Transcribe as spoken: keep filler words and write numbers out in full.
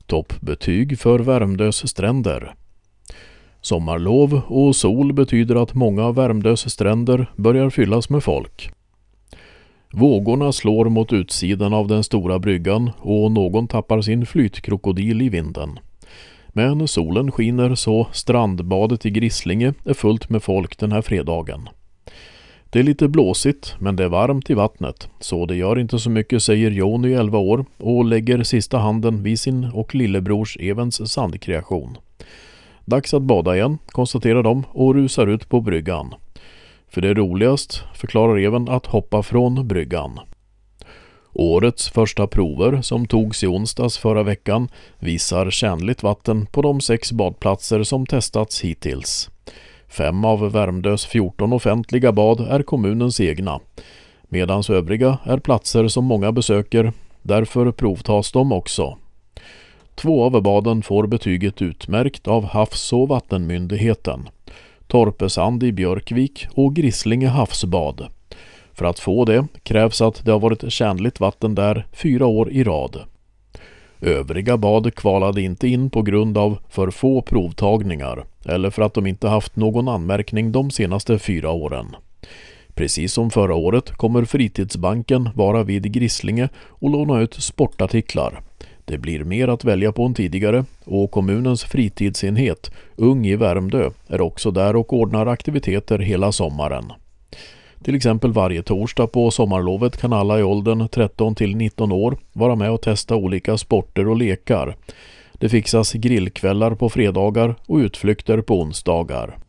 Toppbetyg för Värmdös stränder. Sommarlov och sol betyder att många av Värmdös stränder börjar fyllas med folk. Vågorna slår mot utsidan av den stora bryggan och någon tappar sin flytkrokodil i vinden. Men solen skiner så strandbadet i Grislinge är fullt med folk den här fredagen. Det är lite blåsigt men det är varmt i vattnet så det gör inte så mycket, säger Joni, elva år, och lägger sista handen vid sin och lillebrors Evens sandkreation. Dags att bada igen, konstaterar de och rusar ut på bryggan. För det är roligast, förklarar Even, att hoppa från bryggan. Årets första prover som togs i onsdags förra veckan visar tjänligt vatten på de sex badplatser som testats hittills. Fem av Värmdös fjorton offentliga bad är kommunens egna, medan övriga är platser som många besöker, därför provtas de också. Två av baden får betyget utmärkt av Havs- och vattenmyndigheten, Torpesand i Björkvik och Grislinge havsbad. För att få det krävs att det har varit tjänligt vatten där fyra år i rad. Övriga bad kvalade inte in på grund av för få provtagningar eller för att de inte haft någon anmärkning de senaste fyra åren. Precis som förra året kommer Fritidsbanken vara vid Grislinge och låna ut sportartiklar. Det blir mer att välja på än tidigare och kommunens fritidsenhet Ung i Värmdö är också där och ordnar aktiviteter hela sommaren. Till exempel varje torsdag på sommarlovet kan alla i åldern tretton till nitton år vara med och testa olika sporter och lekar. Det fixas grillkvällar på fredagar och utflykter på onsdagar.